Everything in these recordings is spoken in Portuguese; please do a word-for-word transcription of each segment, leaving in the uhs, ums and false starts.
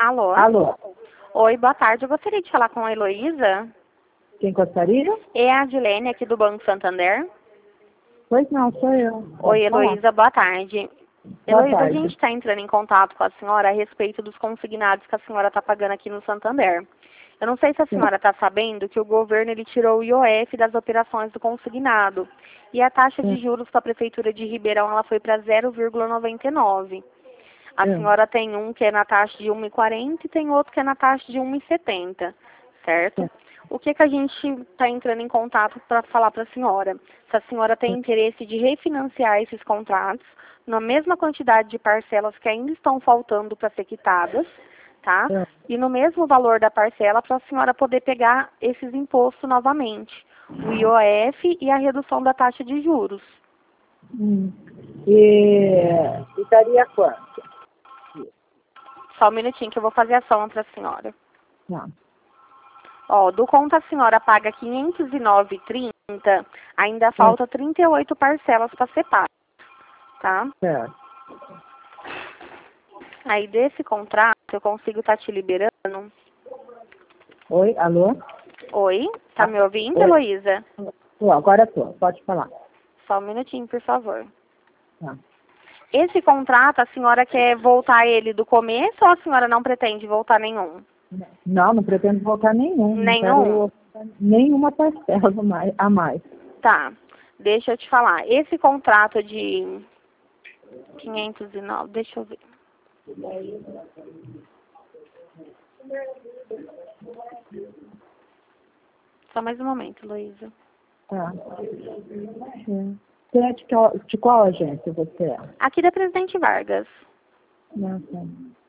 Alô? Alô? Oi, boa tarde. Eu gostaria de falar com a Heloísa. Quem gostaria? É a Adilene, aqui do Banco Santander. Pois não, sou eu. Pode Oi, falar. Heloísa, boa tarde. Boa Heloísa, a tarde. gente está entrando em contato com a senhora a respeito dos consignados que a senhora está pagando aqui no Santander. Eu não sei se a Sim. senhora está sabendo que o governo ele tirou o I O F das operações do consignado. E a taxa de Sim. juros para a Prefeitura de Ribeirão ela foi para zero vírgula noventa e nove. A Sim. senhora tem um que é na taxa de um vírgula quarenta e tem outro que é na taxa de um vírgula setenta, certo? Sim. O que, que a gente está entrando em contato para falar para a senhora? Se a senhora tem interesse de refinanciar esses contratos na mesma quantidade de parcelas que ainda estão faltando para ser quitadas, tá? Sim. E no mesmo valor da parcela para a senhora poder pegar esses impostos novamente, o I O F e a redução da taxa de juros. Hum. E, e daria quanto? Só um minutinho que eu vou fazer a soma para a senhora. Não. Ó, do conto a senhora paga quinhentos e nove reais e trinta centavos, ainda falta trinta e oito parcelas para ser pagas, tá? Certo. Aí desse contrato eu consigo estar te liberando. Oi, alô? Oi, tá me ouvindo, Oi. Heloísa? Tô, agora tô, pode falar. Só um minutinho, por favor. Tá. Esse contrato, a senhora quer voltar ele do começo ou a senhora não pretende voltar nenhum? Não, não pretendo voltar nenhum. Não Nenhum? quero nenhuma parcela mais- a mais. Tá, deixa eu te falar. Esse contrato de quinhentos e nove, deixa eu ver. Só mais um momento, Heloísa. Tá. Sim. Você é de qual, de qual agência você é? Aqui da Presidente Vargas. Não sei.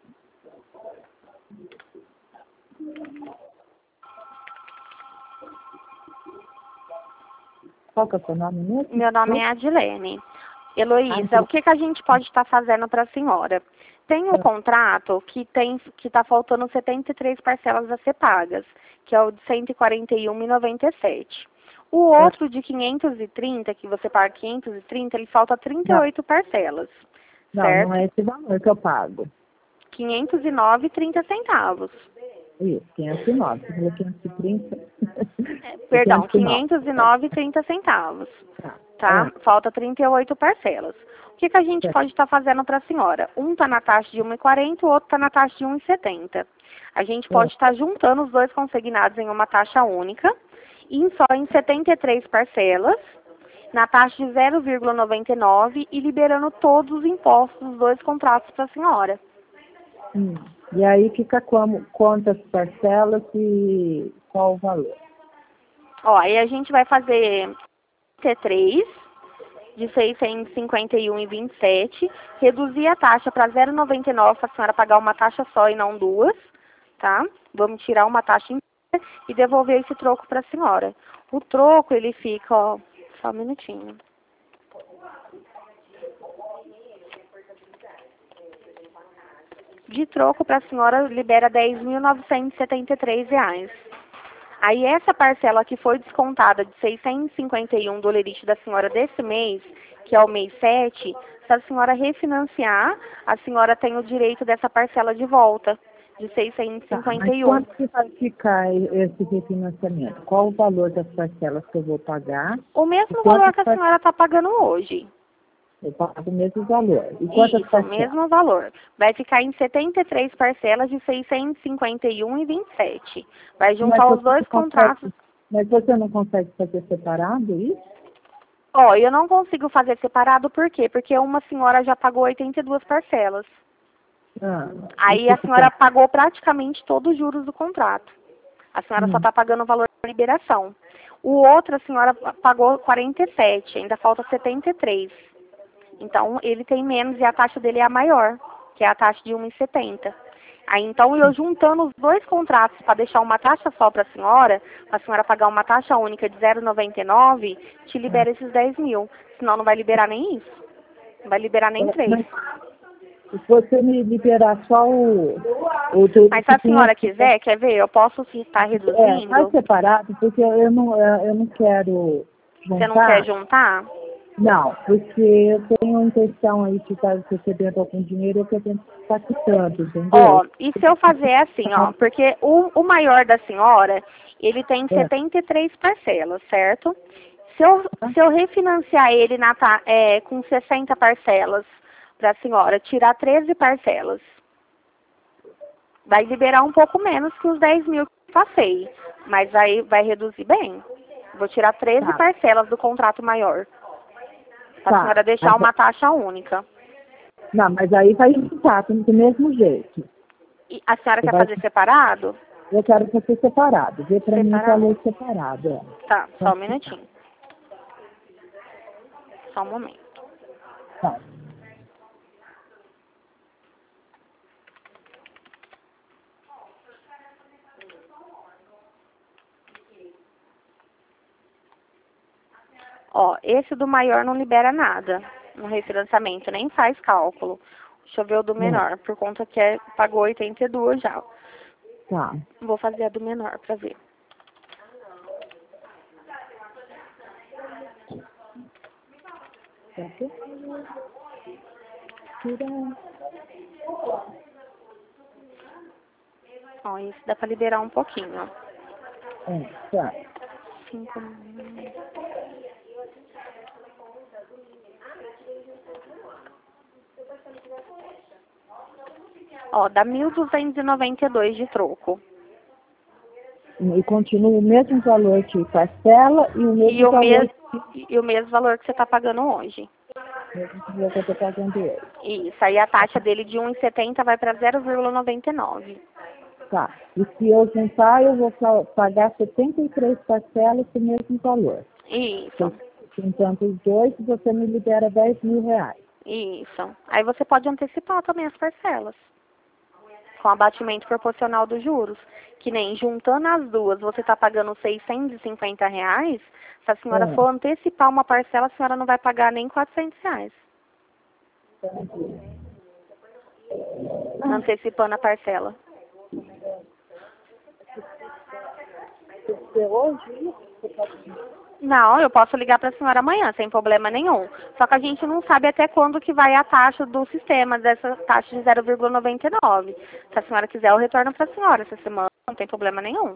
Qual que é o seu nome mesmo? Meu nome é Adilene. Heloísa, o que, que a gente pode estar fazendo para a senhora? Tem um contrato que tem que está faltando setenta e três parcelas a ser pagas, que é o de cento e quarenta e um reais e noventa e sete centavos. O outro de quinhentos e trinta, que você paga quinhentos e trinta, ele falta trinta e oito parcelas, Não, certo? não é esse valor que eu pago. quinhentos e nove reais e trinta centavos. Isso, quinhentos e nove. Você falou quinhentos e trinta. É, perdão, quinhentos e nove. quinhentos e nove reais e trinta centavos. Tá. Tá? É. Falta trinta e oito parcelas. O que, que a gente Certo. pode estar fazendo para a senhora? Um está na taxa de um vírgula quarenta, o outro está na taxa de um vírgula setenta. A gente pode Certo. estar juntando os dois consignados em uma taxa única, e em só em setenta e três parcelas, na taxa de zero vírgula noventa e nove e liberando todos os impostos dos dois contratos para a senhora. Hum. E aí fica como, quantas parcelas e qual o valor? Ó, aí a gente vai fazer T três de seiscentos e cinquenta e um reais e vinte e sete centavos, reduzir a taxa para zero vírgula noventa e nove para a senhora pagar uma taxa só e não duas, tá? Vamos tirar uma taxa inteira e devolver esse troco para a senhora. O troco, ele fica, ó, só um minutinho. De troco para a senhora libera dez mil novecentos e setenta e três reais. Aí essa parcela que foi descontada de seiscentos e cinquenta e um do lerite da senhora desse mês, que é o mês sete, se a senhora refinanciar, a senhora tem o direito dessa parcela de volta, de seiscentos e cinquenta e um. Tá, mas quanto que vai ficar esse refinanciamento? Qual o valor das parcelas que eu vou pagar? O mesmo E valor quantas que a par- senhora está pagando hoje. Eu pago o mesmo valor. E quantas Isso, o parcelas? mesmo valor. Vai ficar em setenta e três parcelas de seiscentos e cinquenta e um reais e vinte e sete centavos. Vai juntar Mas os você dois não contratos. consegue, mas você não consegue fazer separado isso? Ó, eu não consigo fazer separado, por quê? Porque uma senhora já pagou oitenta e duas parcelas. Ah, Aí isso a que senhora tá. pagou praticamente todos os juros do contrato. A senhora só Hum. está pagando o valor da liberação. O outro a senhora pagou quarenta e sete, ainda falta setenta e três. Então ele tem menos e a taxa dele é a maior, que é a taxa de um vírgula setenta. Aí então eu juntando os dois contratos para deixar uma taxa só para a senhora, para a senhora pagar uma taxa única de zero vírgula noventa e nove, te libera esses dez mil. Senão não vai liberar nem isso. Não vai liberar nem três. Mas se você me liberar só o... o do, Mas se a que senhora tem- quiser, quer ver, eu posso estar É, faz reduzindo. separado, porque eu não, eu não quero juntar. Você não quer juntar? Não, porque eu tenho a intenção aí de estar recebendo algum dinheiro, eu pretendo estar quitando, entendeu? Ó, e se eu fazer assim, ó, porque o, o maior da senhora, ele tem É. setenta e três parcelas, certo? Se eu, se eu refinanciar ele na, ta- é, com sessenta parcelas para a senhora, tirar treze parcelas, vai liberar um pouco menos que os dez mil que eu passei, mas aí vai reduzir bem. Vou tirar treze Tá, parcelas do contrato maior, para a tá. senhora deixar Mas- uma taxa única. não, mas aí vai juntar do mesmo jeito. E a senhora Você quer vai, fazer separado? eu quero que você separado. Vê para mim o Separado. valor separado. É. Tá, só um Quanto que tá? minutinho. Só um momento. Tá. Ó, esse do maior não libera nada no refinanciamento, nem faz cálculo. Deixa eu ver o do Não. menor, por conta que é, pagou oitenta e dois já. Tá. Vou fazer a do menor pra ver. Certo? Tira. Ó, esse dá pra liberar um pouquinho, ó. É, tá. Cinco... Ó, dá mil duzentos e noventa e dois de troco. E continua o mesmo valor de parcela e o E mesmo o, valor, mes... e o mesmo valor que você tá pagando hoje. mesmo valor que eu estou pagando hoje. Isso, aí a taxa dele de um e setenta vai para zero vírgula noventa e nove. Tá. E se eu juntar, eu vou pa- pagar setenta e três parcelas com o mesmo valor. Isso, Juntando os dois, você me libera dez mil reais. isso. Aí você pode antecipar também as parcelas, com abatimento proporcional dos juros. Que nem juntando as duas, você está pagando seiscentos e cinquenta reais, se a senhora É. for antecipar uma parcela, a senhora não vai pagar nem quatrocentos reais. Antecipando a parcela. Você hoje? Não, eu posso ligar para a senhora amanhã, sem problema nenhum. Só que a gente não sabe até quando que vai a taxa do sistema, dessa taxa de zero vírgula noventa e nove. Se a senhora quiser, eu retorno para a senhora essa semana, não tem problema nenhum.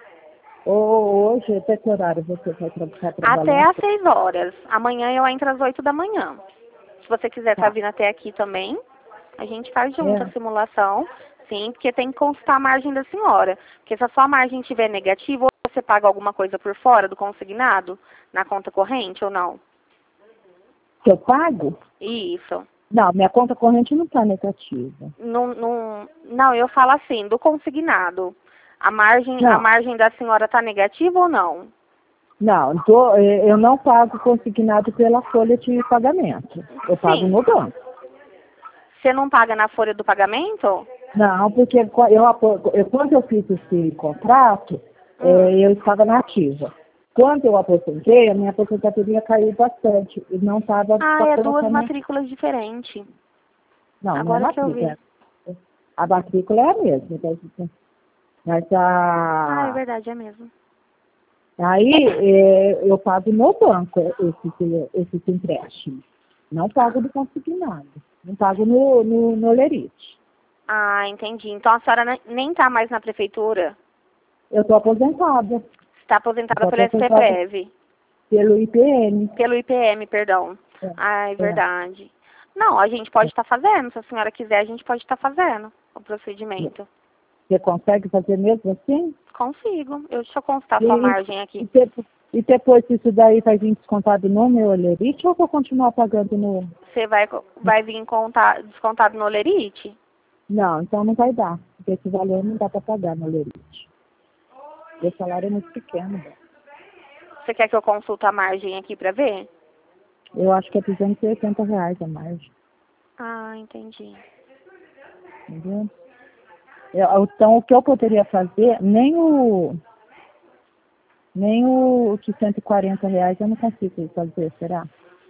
Ou hoje, até que horário você vai tra estar Até trabalhando? às seis horas. Amanhã eu entro às oito da manhã. Se você quiser estar Tá. vindo até aqui também, a gente faz junto a É. simulação. Sim, porque tem que consultar a margem da senhora. Porque se a sua margem estiver negativa, ou você paga alguma coisa por fora do consignado, na conta corrente ou não? Que eu pago? Isso. Não, minha conta corrente não está negativa. Não, não, não, eu falo assim, do consignado. A margem, a Não. margem da senhora está negativa ou não? Não, tô, eh, eu não pago consignado pela folha de pagamento. Eu pago Sim. no banco. Você não paga na folha do pagamento? Não, porque co- eu, apo- eu- quando eu fiz esse contrato, Hum. eh, eu estava na ativa. Quando eu aposentei, a minha aposentadoria caiu bastante. E não estava Ah, é duas colocando. matrículas diferentes. Não, não é Agora que eu vi. matrícula. A matrícula é a mesma. tá? Mas Ah, é a. verdade, é mesmo. Aí eh, eu pago no banco esses, esses empréstimos. Não pago do consignado. Não pago no, no, no Lerite. Ah, entendi. Então a senhora ne- nem está mais na prefeitura? Eu estou aposentada. Está aposentada Estou pelo aposentada SPPrev. pelo I P M. Pelo I P M, perdão. É, Ah, é é. verdade. Não, a gente pode estar fazendo. Se a senhora quiser, a gente pode estar fazendo o procedimento. Você consegue fazer mesmo assim? Consigo. Eu, deixa eu constar E, sua margem e, aqui. de- e depois isso daí vai vir descontado no meu Lerite ou vou continuar pagando no. Você vai, vai vir contar, descontado no Lerite? Não, então não vai dar. Porque esse valor não dá para pagar no Lerite. Meu salário é muito pequeno. né? Você quer que eu consulte a margem aqui para ver? Eu acho que é duzentos e oitenta reais a margem. Ah, entendi. Entendeu? Eu- então, o que eu poderia fazer, nem o, nem o de cento e quarenta reais eu não consigo fazer, será?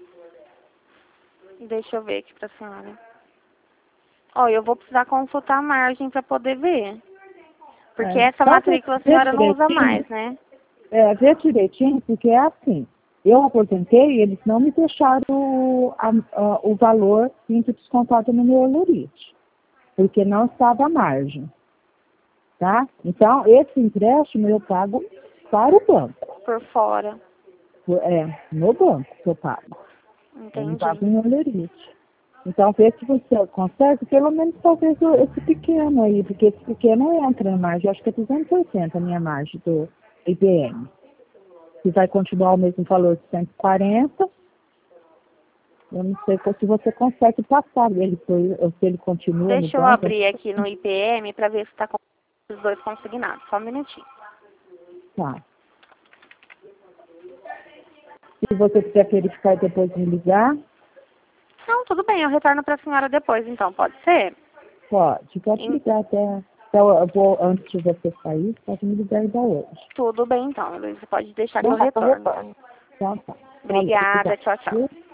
Deixa eu ver aqui pra senhora. Ó, eu vou precisar consultar a margem para poder ver. Porque É, essa só ver, matrícula a ver senhora não usa direitinho, mais, né? é, ver direitinho, porque é assim. Eu aposentei e eles não me deixaram o, a, a, o valor muito descontado no meu Olurite, porque não estava à margem. Tá? Então, esse empréstimo eu pago para o banco. Por fora. É, no banco que eu pago. Eu não Entendi. pago em Olurite. Então, vê se você consegue, pelo menos talvez esse pequeno aí, porque esse pequeno entra na margem, eu acho que é duzentos e oitenta a minha margem do I B M. Se vai continuar o mesmo valor de cento e quarenta, eu não sei se você consegue passar ele, ou se ele continua no Deixa eu banco. abrir aqui no I P M para ver se está com os dois consignados. Só um minutinho. Tá. Se você quiser verificar e depois me ligar, Não, tudo bem, eu retorno para a senhora depois, então, pode ser? pode. Pode Em- ligar até, até eu vou, antes de você sair, pode me ligar ainda hoje. Tudo bem, então, Luísa, pode deixar que eu Tá, retorno. Então tá. Obrigada, tchau, tchau. Valeu.